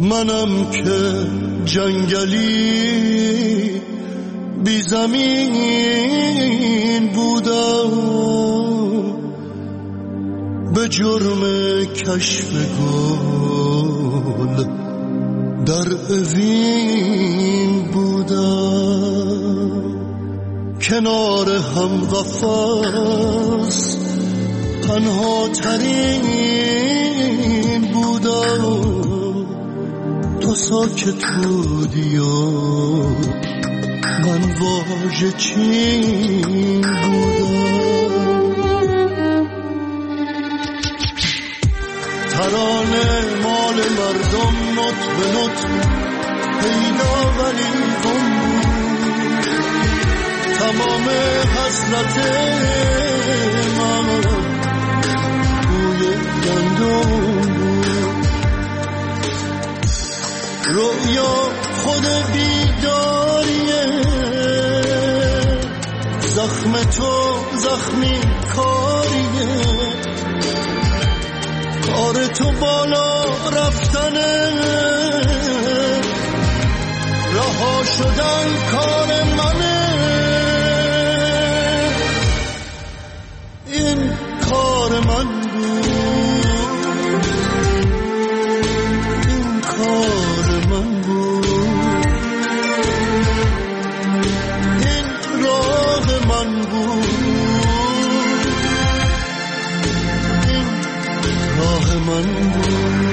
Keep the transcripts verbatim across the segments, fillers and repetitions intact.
منم که جنگلی بی زمین بودم، به جرم کشف گل در اوین بودم. کنار هم قفس تنها ترین بودم، تو ساکت بودی و من واژه چین بودم. ترانه مال مردم نوت به نوت پیدا ولی گم بود، تمام حسرت من بوی گندم بود. رویا خود بیداریه، زخم تو زخمی کاریه، کار تو بالا رفتنه، رها شدن کار منه. این کار من بود، این کار من بود، این راه من بود، این راه من بود.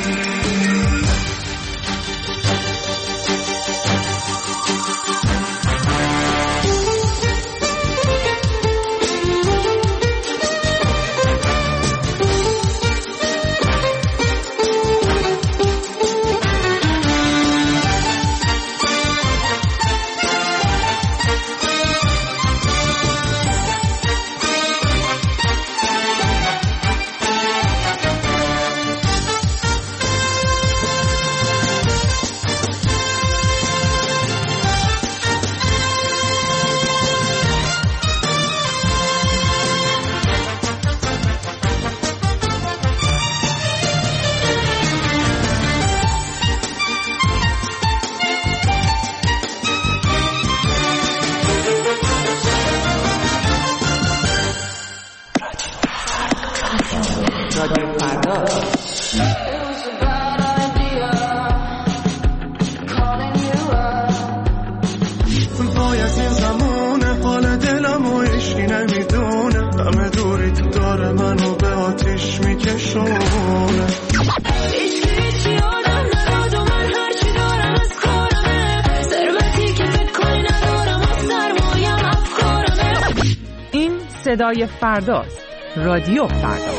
صدای فرداست. رادیو فردا.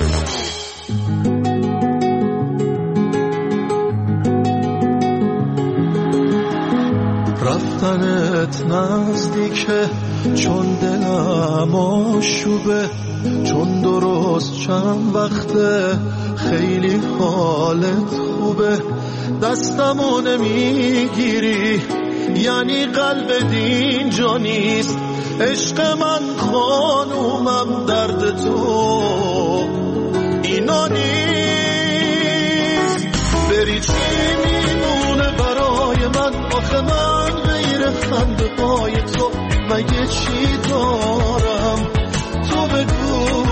رفتنت نزدیکه چون دلم آشوبه، چون درست چند وقته خیلی حالت خوبه. دستمو نمیگیری یعنی قلب اینجا نیست، عشق من خانومم درد تو اینا نیست. بری چی میمونه برای من؟ آخه من غیر خنده پای تو مگه چی دارم؟ تو بگو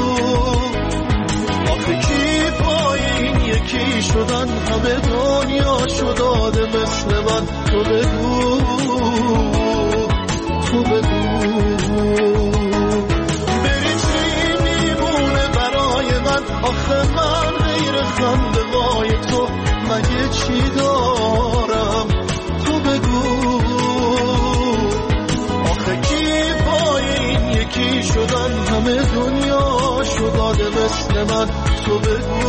آخه کی پای این یکی شدن؟ همه دنیا شداده مثل من. تو بگو تو بگو بری چی میمونه برای من؟ آخه من غیر خنده وای تو مگه چی دارم؟ تو بگو آخه کی پای این یکی شدن؟ همه دنیا شداده مثل من. تو بگو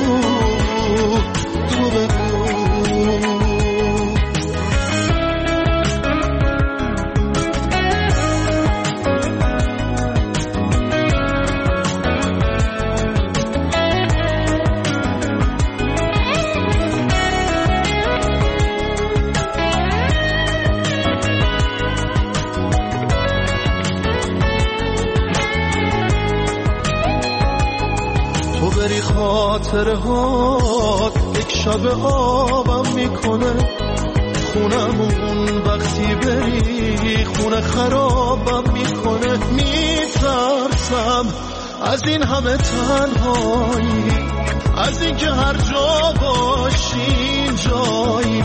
تو بگو خاطره هات یک شب آبم میکنه، خونمون وقتی بری خونه خرابم میکنه. میترسم از این همه تنهایی، از این که هر جا باشی جایی.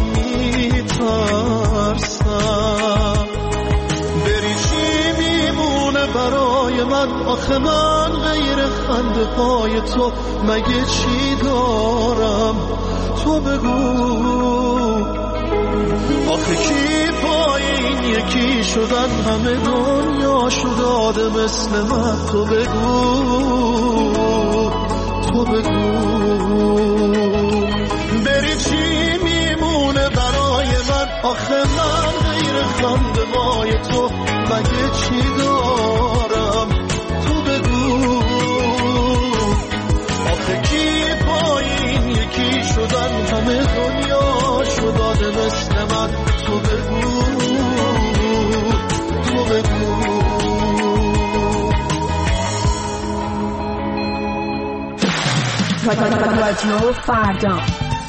میترسم بری چی میمونه برای من، آخه من غیر خنده های تو مگه چی دارم؟ تو بگو آخه کی پای این یکی شدن همه دنیا شداده مثل من؟ تو بگو تو بگو بری چی میمونه برای من، آخه من غیر خنده های تو مگه چی دارم؟ تو بگو آخه کی پای این یکی شدن همه دنیا شداده مثل من؟ تو بگو تو بگو رادیو فردا.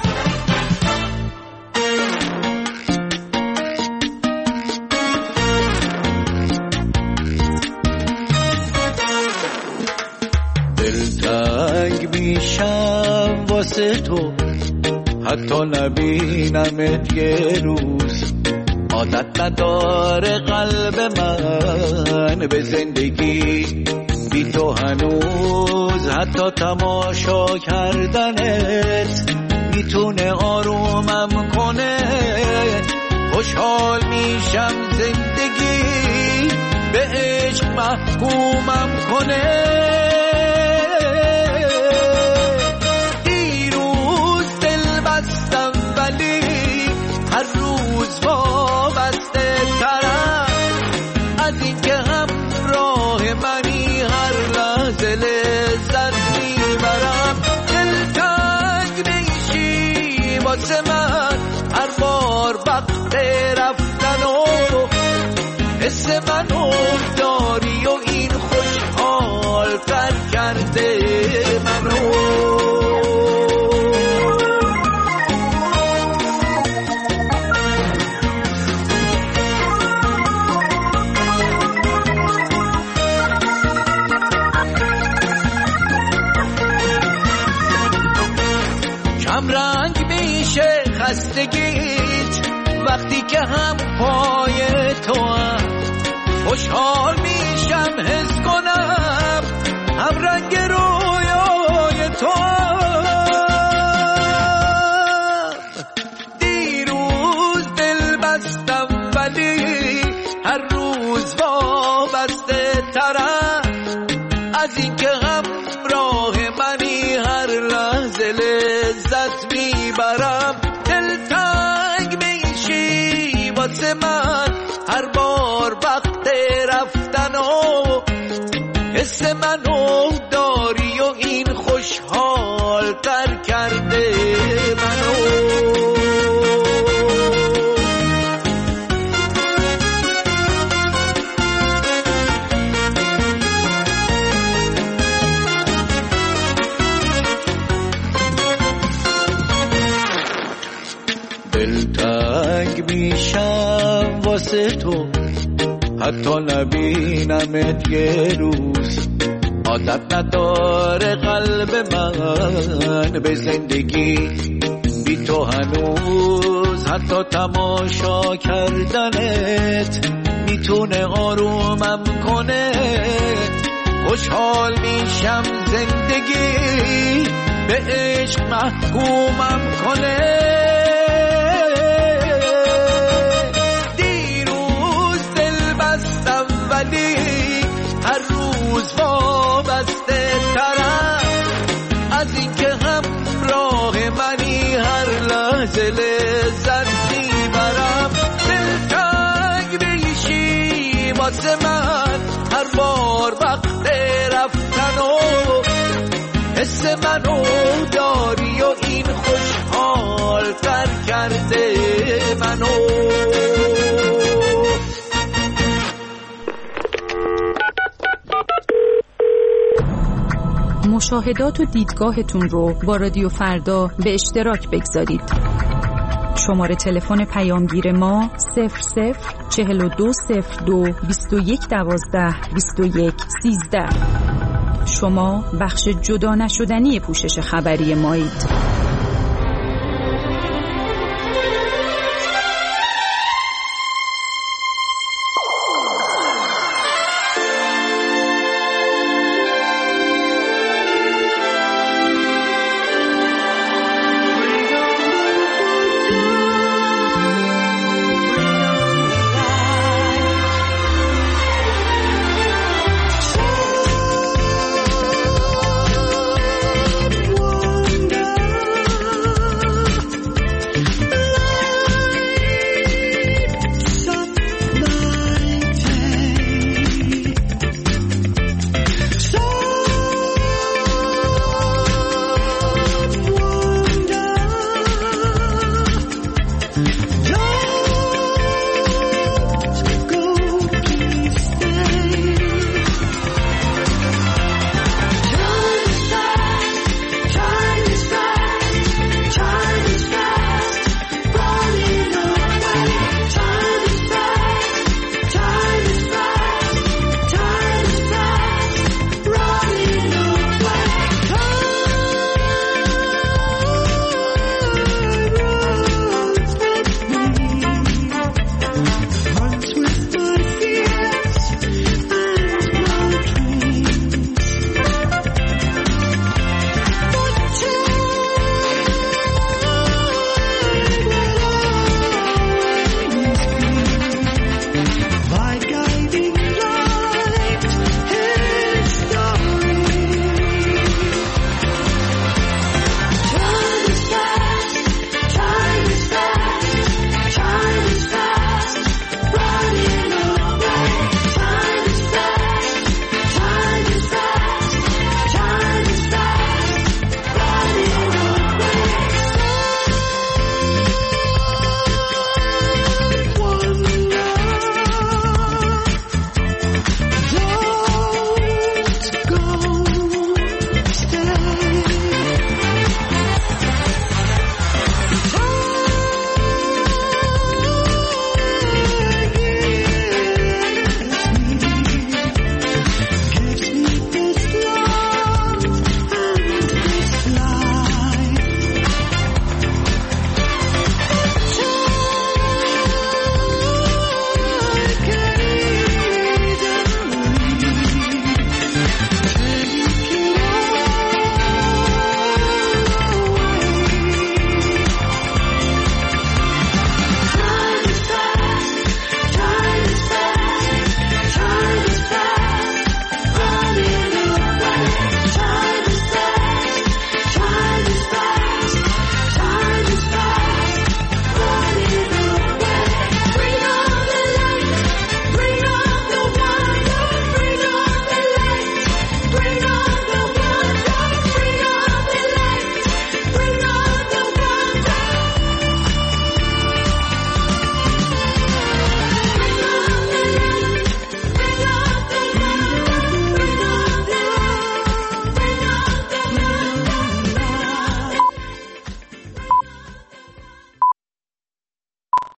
دلتنگ میشم واسه تو، حتی نبینمت یه روز. عادت نداره قلب من به زندگی بی تو هنوز، حتی تماشا کردنت میتونه آرومم کنه. خوشحال میشم زندگی به عشق محکومم کنه. دیروز دل بستم ولی هر روز وابسته ترم از این که همراه منی، هر لحظه لذت میبرم. دلتنگ میشی واسه من هر بار وقت رفتن و حس منو داری و این خوشحال تر کرده منو. کم رنگ میشه خستگیت وقتی که هم پای تو هم. خوشحال میشم حس کنم هم رنگ رویای تو هم. دیروز دل بستم ولی هر روز وابسته ترم از این که همراه منی، هر لحظه لذت میبرم. دلتنگ میشی واسه من هر بار وقت رفتن و حس منو داری و این خوشحال تر کرده منو. دلتنگ میشم واسه تو، حتی نبینمت یه روز. عادت نداره قلب من به زندگی بی تو هنوز، حتی تماشا کردنت میتونه آرومم کنه. خوشحال میشم زندگی به عشق محکومم کنه. ولی هر روز وابسته ترم از این که همراه منی، هر لحظه لذت میبرم. دلتنگ میشی واسه من هر بار وقت رفتن و حس منو داری و این خوشحال تر کرده منو. مشاوره مشاهدات و دیدگاهتون رو با رادیو فردا به اشتراک بگذارید. شماره تلفن پیامگیر ما صفر صفر چهل و دو صفر دو بیست و یک دوازده بیست و یک سیزده. شما بخش جدا نشدنی پوشش خبری مایید.